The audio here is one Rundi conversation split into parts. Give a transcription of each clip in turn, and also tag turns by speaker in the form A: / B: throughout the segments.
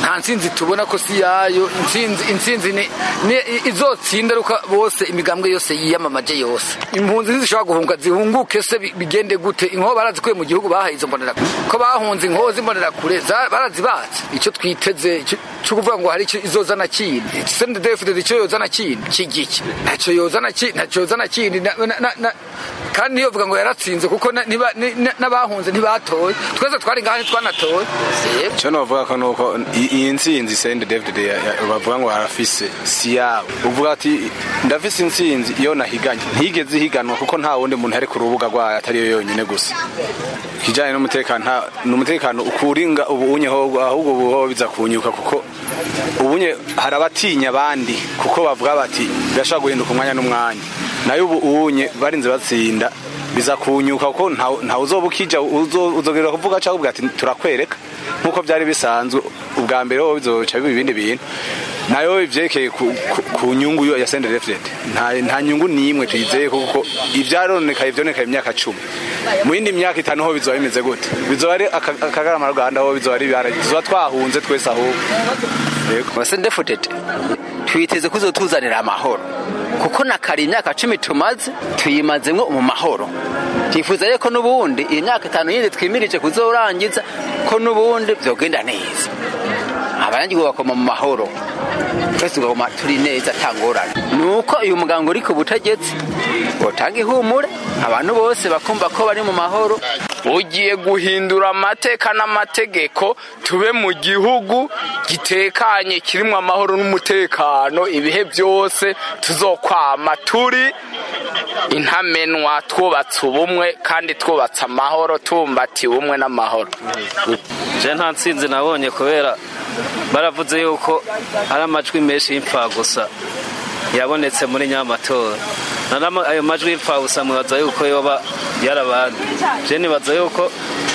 A: nta ntsinzi tubona ko si yayo. Intsinzi ni izotsinda ruka bose imigambwe yose yiyamamaje yose. Impunzi zishobora guhunga zihunguke se bigende gute? Inko barazikuye mu gihugu bahaye izo mbonera ko bahunze inko zimbonera kure barazibatse. Icyo twiteze cyo kuvuga ngo hari icyo izozana kindi CNDD-FDD icyo yozana kindi kigiki ntacyo yozana kindi kandi niyo vuga ngo yaratsinze kuko n'abahunze ntibatoye twese twari ngaho twanatoye.
B: Cyo novuga ko nuko iyi ntsinzi CNDD-FDD bavuga ngo harafise si yabo. Uvuga ati ndafise intsinzi iyo nahiganye ntigeze higanwa kuko nta wundi muntu ari ku rubuga rwayo atari yo yonyine gusa. Kijanye n'umutekano ukuringa ubunye ahubwo buho biza kunyuka kuko ubunye harabatinya abandi kuko bavuga bati birashaka guhinduka umwanya n'umwanya nayo ubunye barinze batsinda biza kunyuka kuko nta uzobukija uzogera kuvuga cyangwa ubwati turakwereka nkuko byari bisanzwe ubwa mbere ho bizoca ibindi bintu nayo ivyekeye ku nyungu ya CNDD-FDD nta nyungu nimwe tuyizeye kuko ivyaronekaye imyaka 10 mu yindi myaka 5 ho bizoba bimeze gute bizoba ari akagarama Rwanda ho bizoba ari bizoba twahunze twese aho
C: yego CNDD-FDD twiteze kuzotuzanira amahoro kuko nakari imyaka 10 tumaze tuyimazemwe mu mahoro. Tifuza reko n'ubundi iyi myaka 5 yindi twimirije kuzorangiza ko n'ubundi byogenda neza abanyagihugu bakoma mu mahoro twese tugoma turi neza tangorana nuko uyu mugango uri ku butegetsi utanga ihumure abantu bose bakumva ko bari mu mahoro.
D: Ugiye guhindura amateka n'amategeko tube mu gihugu gitekanye kirimo amahoro n'umutekano ibihe byose tuzokwama turi intamenwa twubatse ubumwe kandi twubatse amahoro tumbati ubumwe n'amahoro.
E: Je nta ntsinzi nabonye kubera baravuze yuko ari amajwi menshi y'imfa gusa yabonetse muri nyamatora. Ayo majwi y'imfa gusa mubaza yuko yoba yarabandi. Je nibaza yuko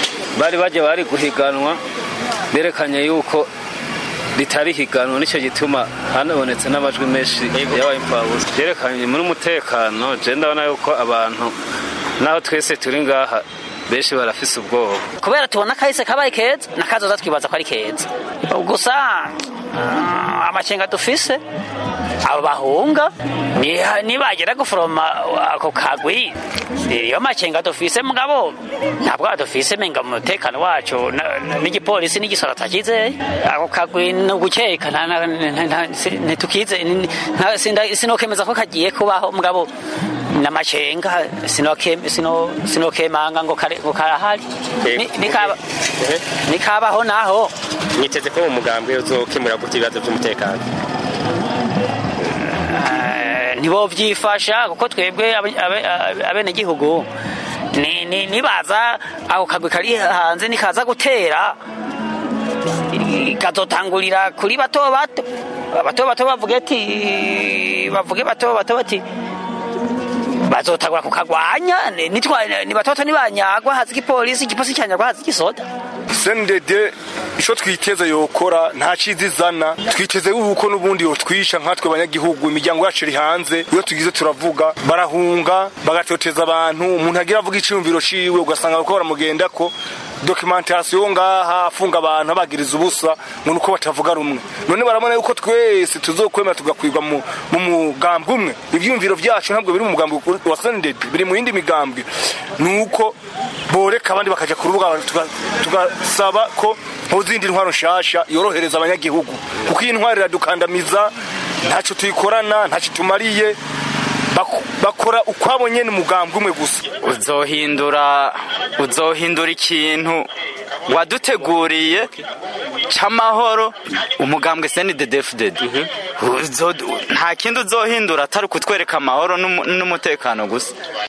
E: bari guhiganwa berekanye yuko litari higanwa nicyo gituma hanabonetse n'amajwi menshi y'imfa gusa. Berekanye muri umutekano je ndabona yuko abantu naho twese turi ngaha benshi barafise ubwoba
F: kubera tubona kahise kabaye keza nakazoza twibaza ko ari keza gusa amacenga dufise abo bahunga nibagera guforoma ako kagwi iyo macenga dufise mugabo ntabwo dufise menga mu mutekano wacu n'igipolisi n'igisoro takize ako kagwi no gukeka ntitukize sinokemeza ko kagiye kubaho mugabo n'amacenga sinokemanga ngo karahari nikabaho naho
G: niteze ko umugambwe uzokemura gute ibibazo by'umutekano
F: nibo byifasha kuko twebwe abene gihugu nibaza aho kagwe kari hanze nikaza gutera ikazotangurira kuri bato bavuge bato bati bazotagura kukagwanya ni batoto nibanyagwa hazi igipolisi cyanyagwa hazi igisoda.
B: CNDD isho twiteze yokora nta cizizana twiteze uko n'ubundi yo twisha nkatwe abanyagihugu imiryango yacu iri hanze iyo tugize turavuga barahunga bagatoteza abantu umuntu agira avuga iciyumviro ciwe ugasanga ko baramugenda ko documentation ngaha afunga abantu abagiriza ubusa ngo nuko batavuga rumwe none baramana yuko twese tuzokwemera tugakwirwa mu mugambwe umwe ivyumviro vyacu ntabwo biri mu mugambwe wa CNDD biri mu yindi migambwe nuko boreka abandi bakaja ku rubuga tugasaba ko mpuzindi ntwaro nshasha yorohereza abanyagihugu kuko iyi ntwaro iradukandamiza ntaco tuyikorana ntaco tumariye bakora ukwabo nyene mugambwe umwe gusa.
D: Uzohindura ikintu waduteguriye c'amahoro umugambwe CNDD-FDD nta kindi uzohindura atari kutwereka amahoro n'umutekano gusa.